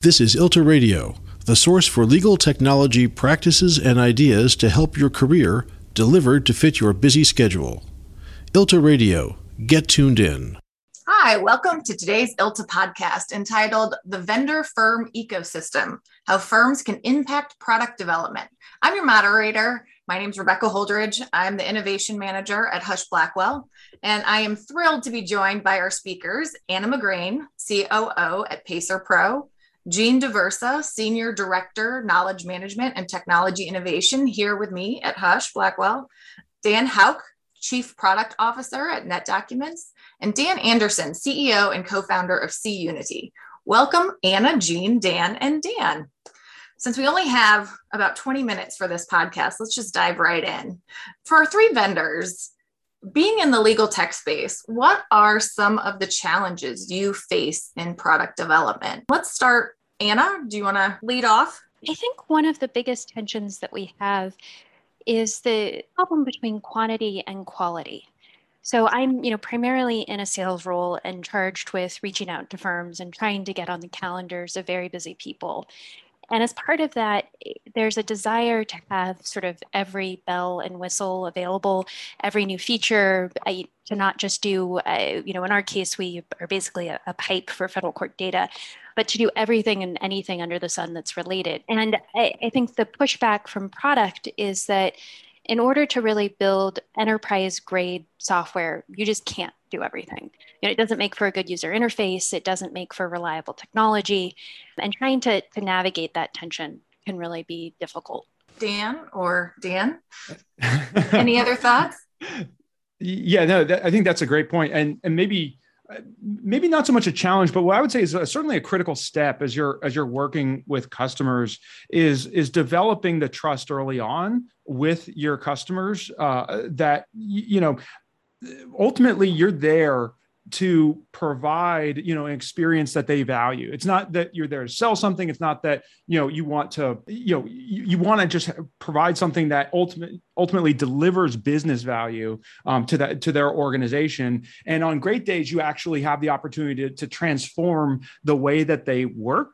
This is ILTA Radio, the source for legal technology practices and ideas to help your career, delivered to fit your busy schedule. ILTA Radio, get tuned in. Hi, welcome to today's ILTA podcast entitled The Vendor Firm Ecosystem, How Firms Can Impact Product Development. I'm your moderator. My name is Rebecca Holdridge. I'm the Innovation Manager at Husch Blackwell, and I am thrilled to be joined by our speakers, Anna McGrain, COO at Pacer Pro, Jean Diversa, Senior Director, Knowledge Management and Technology Innovation, here with me at Husch Blackwell, Dan Houck, Chief Product Officer at NetDocuments, and Dan Anderson, CEO and co-founder of cUnity. Welcome, Anna, Jean, Dan, and Dan. Since we only have about 20 minutes for this podcast, let's just dive right in. For our three vendors, being in the legal tech space, what are some of the challenges you face in product development? Let's start. Anna, do you want to lead off? I think one of the biggest tensions that we have is the problem between quantity and quality. So I'm, primarily in a sales role and charged with reaching out to firms and trying to get on the calendars of very busy people. And as part of that, there's a desire to have sort of every bell and whistle available, every new feature, to not just do, in our case, we are basically a pipe for federal court data, but to do everything and anything under the sun that's related. And I think the pushback from product is that in order to really build enterprise grade software, you just can't do everything. It doesn't make for a good user interface. It doesn't make for reliable technology. And trying to navigate that tension can really be difficult. Dan, any other thoughts? Yeah, no, I think that's a great point. And maybe not so much a challenge, but what I would say is certainly a critical step as you're working with customers is developing the trust early on with your customers, that, ultimately you're there to provide, an experience that they value. It's not that you're there to sell something. It's not that, you want to just provide something that ultimately delivers business value to their organization. And on great days, you actually have the opportunity to transform the way that they work.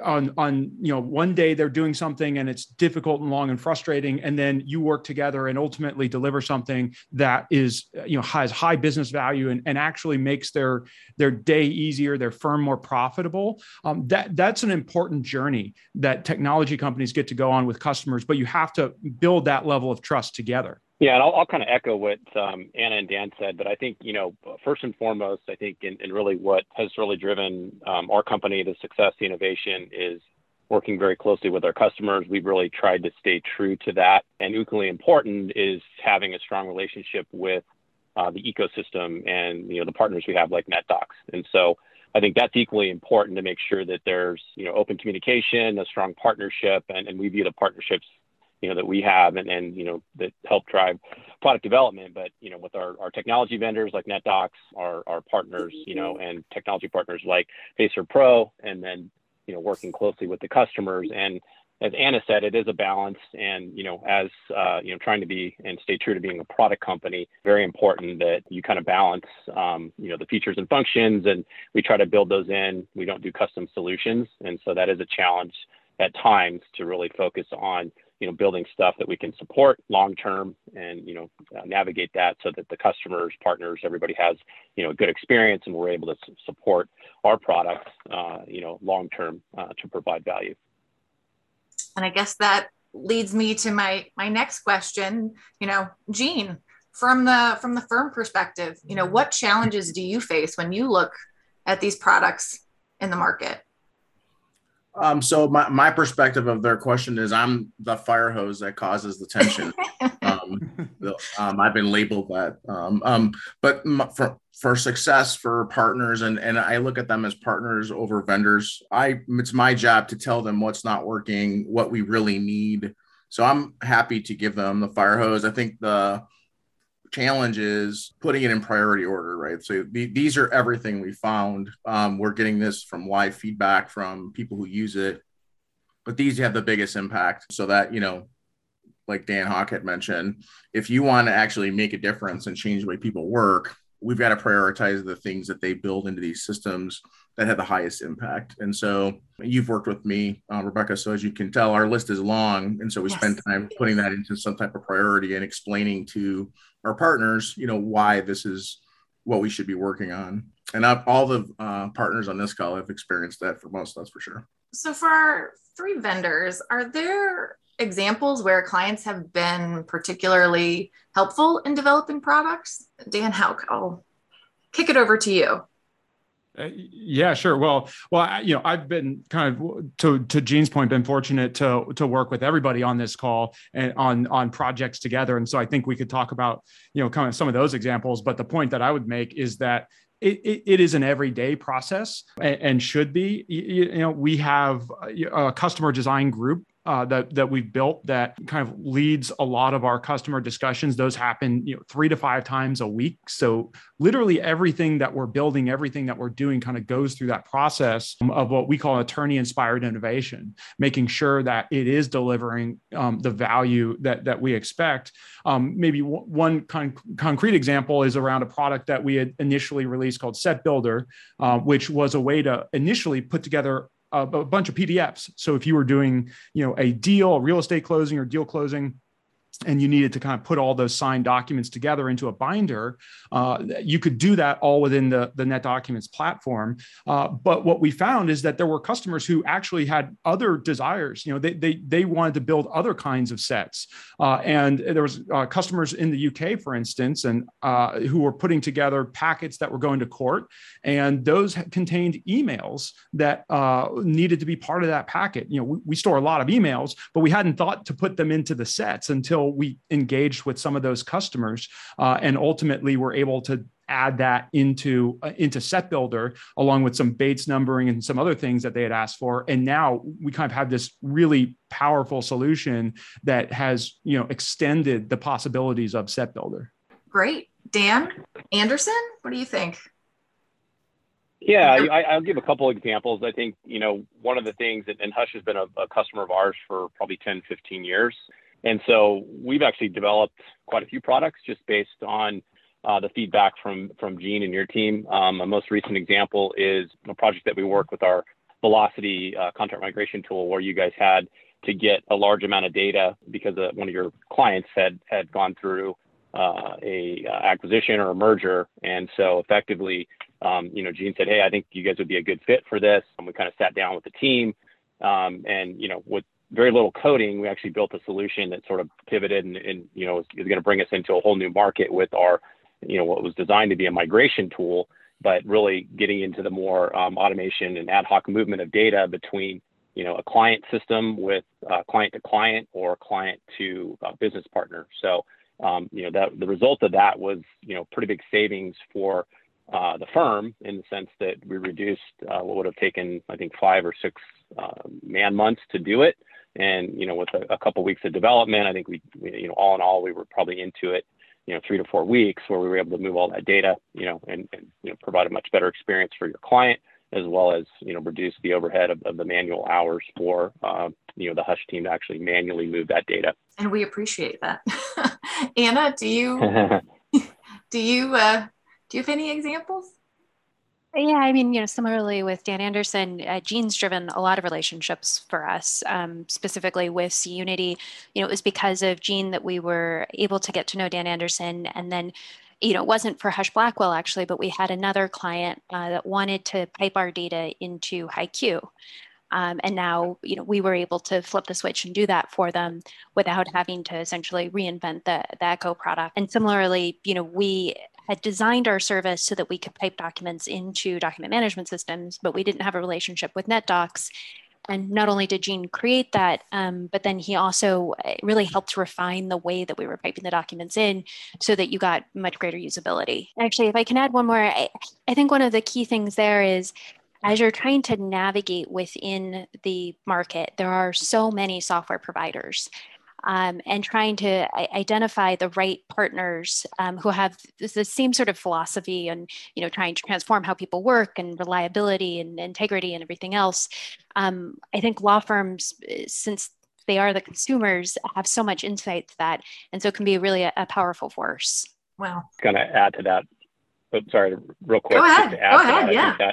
One day they're doing something and it's difficult and long and frustrating, and then you work together and ultimately deliver something that is, has high business value and actually makes their day easier, their firm more profitable. That's an important journey that technology companies get to go on with customers, but you have to build that level of trust together. Yeah, and I'll kind of echo what Anna and Dan said, but I think, first and foremost, I think in really what has really driven our company, the success, the innovation, is working very closely with our customers. We've really tried to stay true to that. And equally important is having a strong relationship with the ecosystem and, the partners we have like NetDocs. And so I think that's equally important to make sure that there's, open communication, a strong partnership, and we view the partnerships that we have and that help drive product development. But, with our technology vendors like NetDocs, our partners, and technology partners like Pacer Pro, and then, working closely with the customers. And as Anna said, it is a balance. And, as, trying to be and stay true to being a product company, very important that you kind of balance, the features and functions. And we try to build those in. We don't do custom solutions. And so that is a challenge at times to really focus on building stuff that we can support long-term and, navigate that so that the customers, partners, everybody has, a good experience, and we're able to support our products, long-term to provide value. And I guess that leads me to my next question. Jean, from the firm perspective, what challenges do you face when you look at these products in the market? So my perspective of their question is I'm the fire hose that causes the tension. I've been labeled that. But for success, for partners, and I look at them as partners over vendors. It's my job to tell them what's not working, what we really need. So I'm happy to give them the fire hose. I think the challenge is putting it in priority order, right? So these are everything we found. We're getting this from live feedback from people who use it, but these have the biggest impact. So that, like Dan Houck had mentioned, if you want to actually make a difference and change the way people work, we've got to prioritize the things that they build into these systems that had the highest impact. And so you've worked with me, Rebecca, so as you can tell, our list is long. And so we spend time putting that into some type of priority and explaining to our partners, why this is what we should be working on. And all the partners on this call have experienced that for most, that's for sure. So for our 3 vendors, are there examples where clients have been particularly helpful in developing products? Dan Houck, I'll kick it over to you. Yeah, sure. Well, I've been kind of to Gene's point, been fortunate to work with everybody on this call and on projects together. And so I think we could talk about, kind of some of those examples. But the point that I would make is that it is an everyday process and should be. We have a customer design group that we've built that kind of leads a lot of our customer discussions. Those happen 3 to 5 times a week. So literally everything that we're building, everything that we're doing kind of goes through that process of what we call attorney-inspired innovation, making sure that it is delivering the value that we expect. Maybe one concrete example is around a product that we had initially released called Set Builder, which was a way to initially put together a bunch of PDFs. So if you were doing, a deal, a real estate closing or deal closing, and you needed to kind of put all those signed documents together into a binder, you could do that all within the NetDocuments platform. But what we found is that there were customers who actually had other desires. They wanted to build other kinds of sets. And there was customers in the UK, for instance, and who were putting together packets that were going to court. And those contained emails that needed to be part of that packet. We store a lot of emails, but we hadn't thought to put them into the sets until we engaged with some of those customers, and ultimately were able to add that into Set Builder, along with some Bates numbering and some other things that they had asked for. And now we kind of have this really powerful solution that has, extended the possibilities of Set Builder. Great. Dan Anderson, what do you think? Yeah, I'll give a couple examples. I think, one of the things and Hush has been a customer of ours for probably 10, 15 years. And so we've actually developed quite a few products just based on the feedback from Gene and your team. A most recent example is a project that we worked with our Velocity contract migration tool, where you guys had to get a large amount of data because one of your clients had gone through a acquisition or a merger. And so effectively, Gene said, hey, I think you guys would be a good fit for this. And we kind of sat down with the team and, with very little coding, we actually built a solution that sort of pivoted and is going to bring us into a whole new market with our, what was designed to be a migration tool, but really getting into the more automation and ad hoc movement of data between, a client system with client to client or client to business partner. So, that the result of that was, pretty big savings for the firm, in the sense that we reduced what would have taken, I think, 5 or 6 man months to do it. And, with a couple of weeks of development, I think we, all in all, we were probably into it, 3 to 4 weeks, where we were able to move all that data, and provide a much better experience for your client, as well as, reduce the overhead of the manual hours for, the Hush team to actually manually move that data. And we appreciate that. Anna, do you have any examples? Yeah, I mean, similarly with Dan Anderson, Gene's driven a lot of relationships for us, specifically with CUnity. It was because of Gene that we were able to get to know Dan Anderson. And then, it wasn't for Hush Blackwell, actually, but we had another client that wanted to pipe our data into HighQ. And now, we were able to flip the switch and do that for them without having to essentially reinvent the Echo product. And similarly, we had designed our service so that we could pipe documents into document management systems, but we didn't have a relationship with NetDocs. And not only did Gene create that, but then he also really helped refine the way that we were piping the documents in so that you got much greater usability. Actually, if I can add one more, I think one of the key things there is, as you're trying to navigate within the market, there are so many software providers. And trying to identify the right partners who have the same sort of philosophy and, trying to transform how people work and reliability and integrity and everything else. I think law firms, since they are the consumers, have so much insight to that. And so it can be really a powerful force. Wow. Going to add to that. But sorry, real quick. Go ahead. Yeah. I think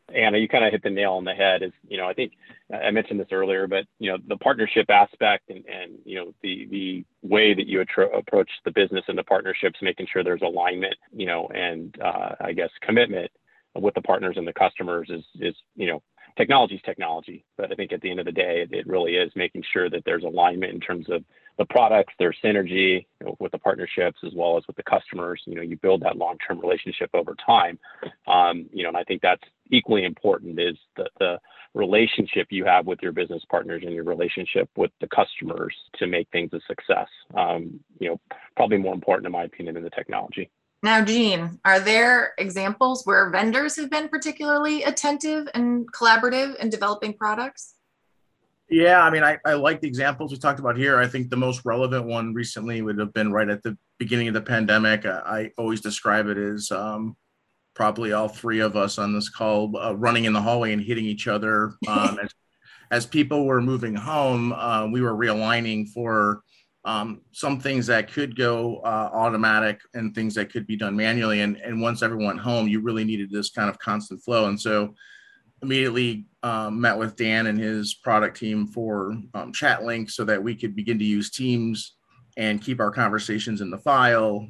Anna, you kind of hit the nail on the head. Is, I think I mentioned this earlier, but the partnership aspect and the way that you approach the business and the partnerships, making sure there's alignment, and I guess commitment with the partners and the customers is technology is technology. But I think at the end of the day, it really is making sure that there's alignment in terms of the products, there's synergy with the partnerships as well as with the customers. You build that long-term relationship over time. And I think that's equally important is the relationship you have with your business partners and your relationship with the customers to make things a success. Probably more important in my opinion than the technology. Now, Gene, are there examples where vendors have been particularly attentive and collaborative in developing products? Yeah, I mean, I like the examples we talked about here. I think the most relevant one recently would have been right at the beginning of the pandemic. I always describe it as probably all three of us on this call running in the hallway and hitting each other. As people were moving home, we were realigning for some things that could go automatic and things that could be done manually. And once everyone went home, you really needed this kind of constant flow. And so immediately met with Dan and his product team for ChatLink so that we could begin to use Teams and keep our conversations in the file.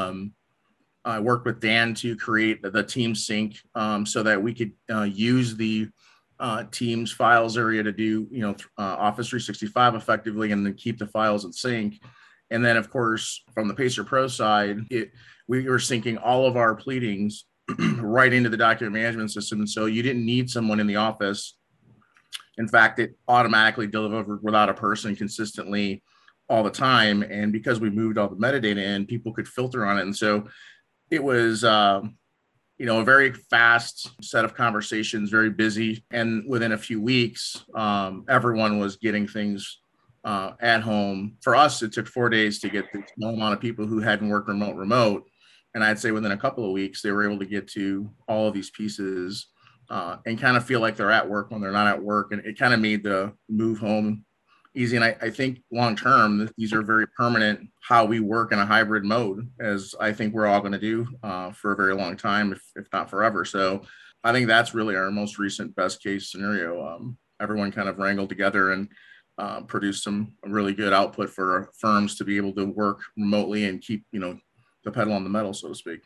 I worked with Dan to create the Teams sync so that we could use the Teams files area to do, Office 365 effectively and then keep the files in sync. And then, of course, from the Pacer Pro side, we were syncing all of our pleadings right into the document management system. And so you didn't need someone in the office. In fact, it automatically delivered without a person consistently all the time. And because we moved all the metadata in, people could filter on it. And so it was, a very fast set of conversations, very busy. And within a few weeks, everyone was getting things at home. For us, it took 4 days to get the small amount of people who hadn't worked remote. And I'd say within a couple of weeks, they were able to get to all of these pieces and kind of feel like they're at work when they're not at work. And it kind of made the move home easy. And I think long term, these are very permanent how we work in a hybrid mode, as I think we're all going to do for a very long time, if not forever. So I think that's really our most recent best case scenario. Everyone kind of wrangled together and produced some really good output for firms to be able to work remotely and keep, the pedal on the metal, so to speak.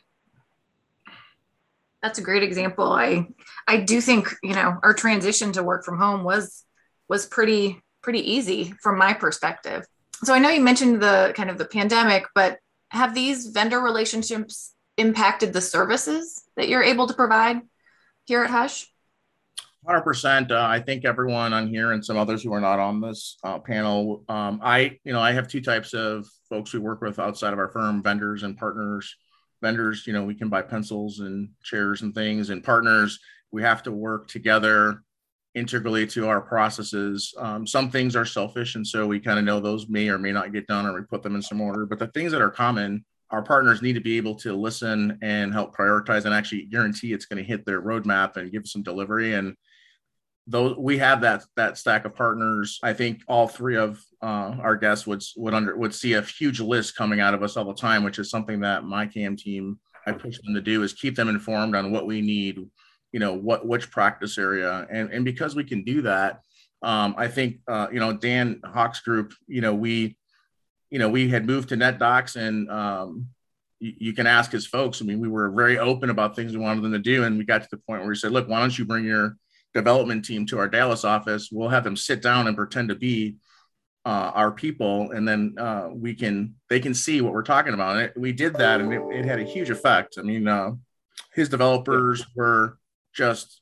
That's a great example. I do think, our transition to work from home was pretty easy from my perspective. So I know you mentioned the kind of the pandemic, but have these vendor relationships impacted the services that you're able to provide here at Hush? 100%. I think everyone on here and some others who are not on this panel, I have two types of folks we work with outside of our firm, vendors and partners. Vendors, we can buy pencils and chairs and things, and partners, we have to work together integrally to our processes. Some things are selfish, and so we kind of know those may or may not get done, or we put them in some order. But the things that are common, our partners need to be able to listen and help prioritize and actually guarantee it's going to hit their roadmap and give some delivery. And those, we have that stack of partners. I think all three of our guests would see a huge list coming out of us all the time, which is something that my CAM team, I push them to do, is keep them informed on what we need, which practice area. And because we can do that, I think, Dan Hawk's group, we had moved to NetDocs, and you can ask his folks. I mean, we were very open about things we wanted them to do. And we got to the point where we said, look, why don't you bring your development team to our Dallas office? We'll have them sit down and pretend to be our people. And then they can see what we're talking about. And we did that, and it had a huge effect. I mean, his developers were just,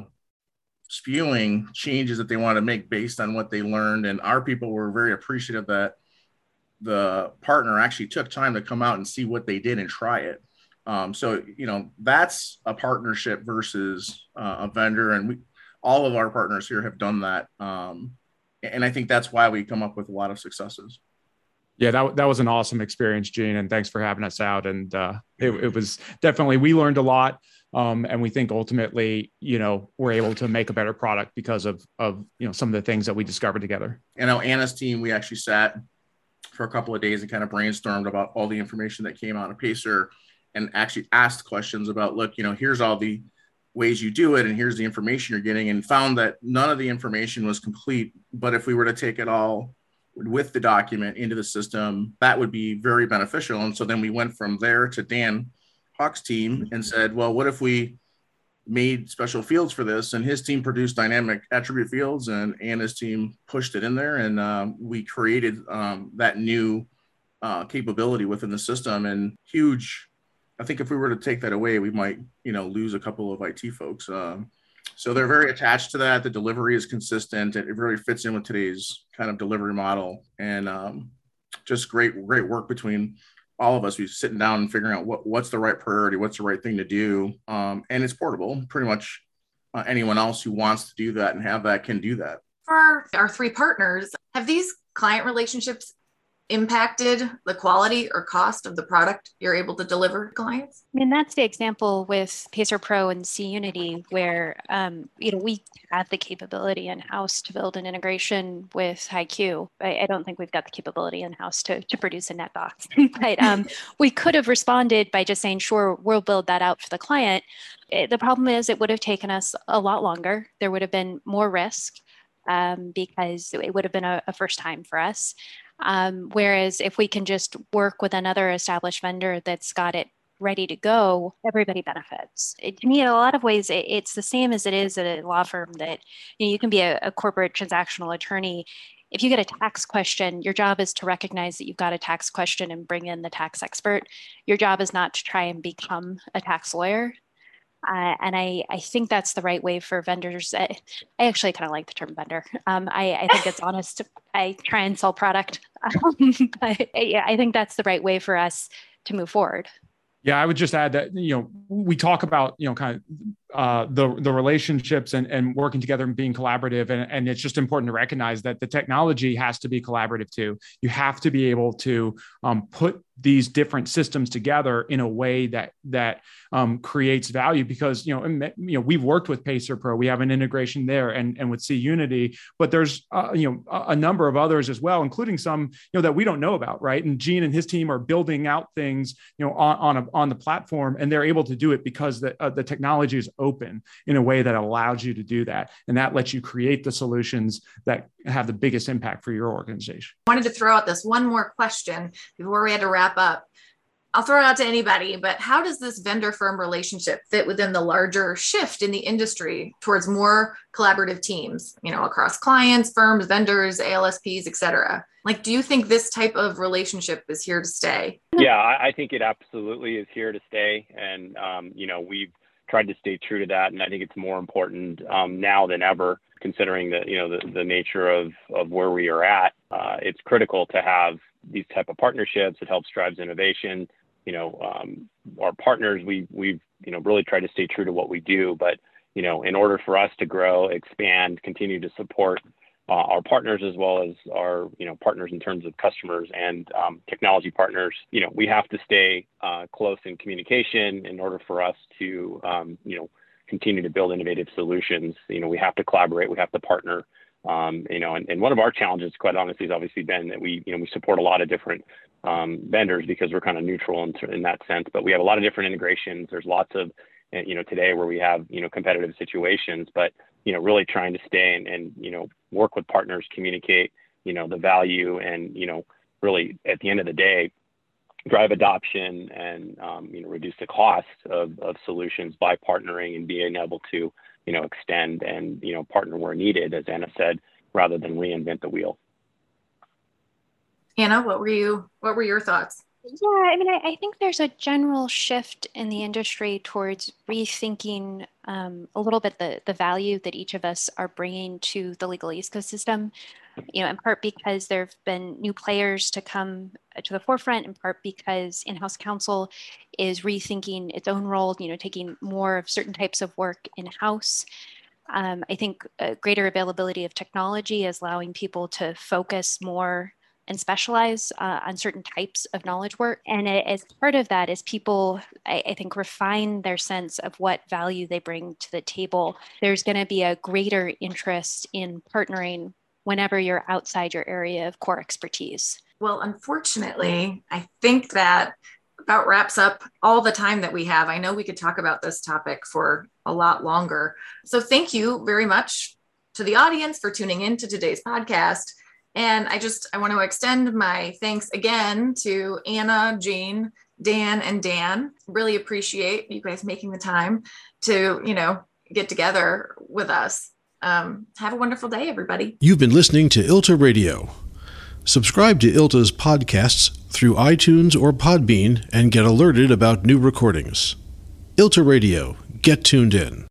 spewing changes that they wanted to make based on what they learned. And our people were very appreciative that the partner actually took time to come out and see what they did and try it. So, that's a partnership versus a vendor. And all of our partners here have done that. And I think that's why we come up with a lot of successes. Yeah, that was an awesome experience, Gene, and thanks for having us out. And it was definitely, we learned a lot. And we think ultimately, we're able to make a better product because of some of the things that we discovered together. Anna's team, we actually sat for a couple of days and kind of brainstormed about all the information that came out of Pacer, and actually asked questions about, look, here's all the ways you do it, and here's the information you're getting, and found that none of the information was complete. But if we were to take it all with the document into the system, that would be very beneficial. And so then we went from there to Dan Hawk's team and said, well, what if we made special fields for this? And his team produced dynamic attribute fields, and Anna's team pushed it in there, and we created that new capability within the system. And huge, I think if we were to take that away, we might, lose a couple of IT folks. So they're very attached to that. The delivery is consistent. It really fits in with today's kind of delivery model, and just great work between all of us. We're sitting down and figuring out what's the right priority, what's the right thing to do. And it's portable. Pretty much anyone else who wants to do that and have that can do that. For our three partners, have these client relationships impacted the quality or cost of the product you're able to deliver to clients? I mean, that's the example with Pacer Pro and cUnity, where we have the capability in-house to build an integration with HighQ. I don't think we've got the capability in-house to produce a NetBox, but we could have responded by just saying, sure, we'll build that out for the client. The problem is it would have taken us a lot longer. There would have been more risk because it would have been a first time for us. Whereas if we can just work with another established vendor that's got it ready to go, everybody benefits. To me, in a lot of ways, it's the same as it is at a law firm that you can be a corporate transactional attorney. If you get a tax question, your job is to recognize that you've got a tax question and bring in the tax expert. Your job is not to try and become a tax lawyer. And I think that's the right way for vendors. I actually kind of like the term vendor. I think it's honest. I try and sell product. But I think that's the right way for us to move forward. Yeah, I would just add that, we talk about, kind of the relationships and working together and being collaborative. And it's just important to recognize that the technology has to be collaborative too. You have to be able to put these different systems together in a way that creates value, because, we've worked with Pacer Pro, we have an integration there, and with cUnity, but there's, a number of others as well, including some, that we don't know about, right? And Gene and his team are building out things, on the platform, and they're able to do it because the technology is open in a way that allows you to do that. And that lets you create the solutions that have the biggest impact for your organization. I wanted to throw out this one more question before we had to wrap up. I'll throw it out to anybody, but how does this vendor firm relationship fit within the larger shift in the industry towards more collaborative teams, across clients, firms, vendors, ALSPs, et cetera? Like, do you think this type of relationship is here to stay? Yeah, I think it absolutely is here to stay. And, we've tried to stay true to that. And I think it's more important now than ever, considering that, the nature of where we are at. It's critical to have these type of partnerships. It helps drives innovation. Our partners, we've really tried to stay true to what we do. But, in order for us to grow, expand, continue to support our partners, as well as our, partners in terms of customers and technology partners, we have to stay close in communication in order for us to, continue to build innovative solutions. We have to collaborate, we have to partner. And one of our challenges, quite honestly, has obviously been that we support a lot of different vendors because we're kind of neutral in that sense. But we have a lot of different integrations. There's lots of, today where we have, competitive situations, but, really trying to stay and work with partners, communicate, the value, and, really at the end of the day, drive adoption and, reduce the cost of solutions by partnering and being able to, extend and, partner where needed, as Anna said, rather than reinvent the wheel. Anna, what were your thoughts? Yeah, I think there's a general shift in the industry towards rethinking a little bit the value that each of us are bringing to the legal ecosystem, in part because there have been new players to come to the forefront, in part because in-house counsel is rethinking its own role, taking more of certain types of work in-house. I think a greater availability of technology is allowing people to focus more and specialize on certain types of knowledge work. And as part of that, as people, I think, refine their sense of what value they bring to the table, there's going to be a greater interest in partnering whenever you're outside your area of core expertise. Well, unfortunately, I think that about wraps up all the time that we have. I know we could talk about this topic for a lot longer. So thank you very much to the audience for tuning in to today's podcast. And I want to extend my thanks again to Anna, Jane, Dan, and Dan. Really appreciate you guys making the time to, get together with us. Have a wonderful day, everybody. You've been listening to ILTA Radio. Subscribe to ILTA's podcasts through iTunes or Podbean and get alerted about new recordings. ILTA Radio. Get tuned in.